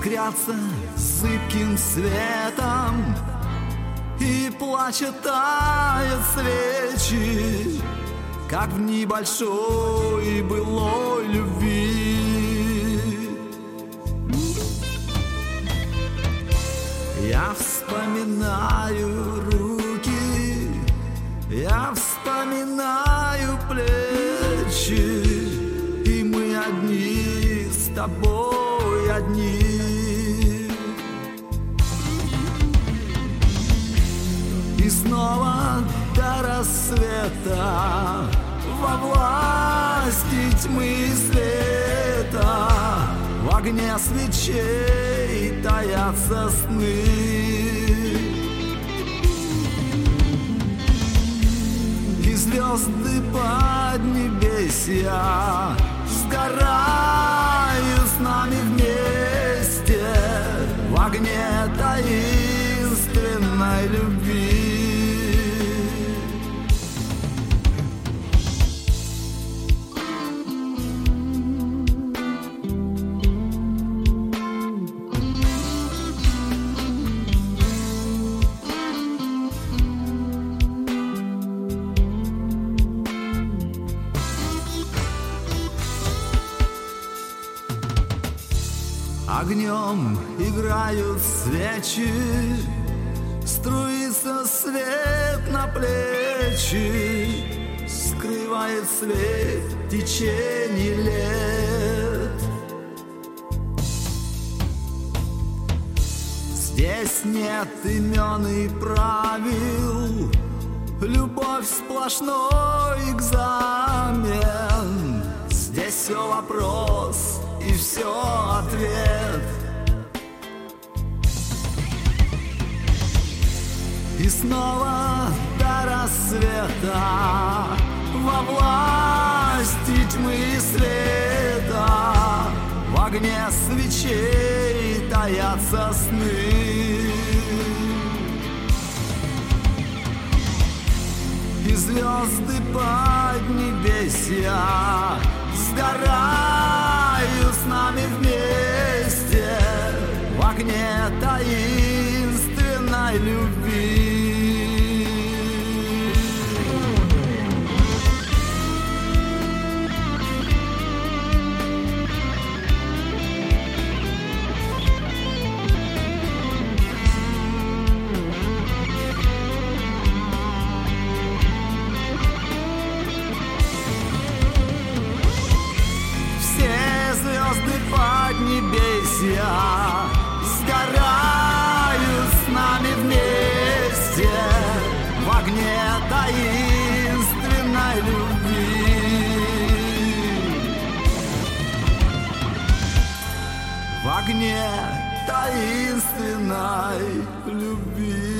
искрятся зыбким светом, и плачет, тает свечи, как в небольшой былой любви. Я вспоминаю руки, я вспоминаю плечи, и мы одни, с тобой одни. И снова до рассвета во власти тьмы и света, в огне свечей таятся сны. И звезды поднебесья сгорают с нами вместе в огне таинственной любви. Огнем играют свечи, струится свет на плечи, скрывает свет течение лет. Здесь нет имен и правил, любовь сплошной экзамен. Здесь все вопрос и все ответ. И снова до рассвета во власти тьмы и света, в огне свечей таятся сны. И звезды поднебесья сгорают с нами вместе в огне таинственной любви. Поднебесья сгорают с нами вместе в огне таинственной любви. В огне таинственной любви.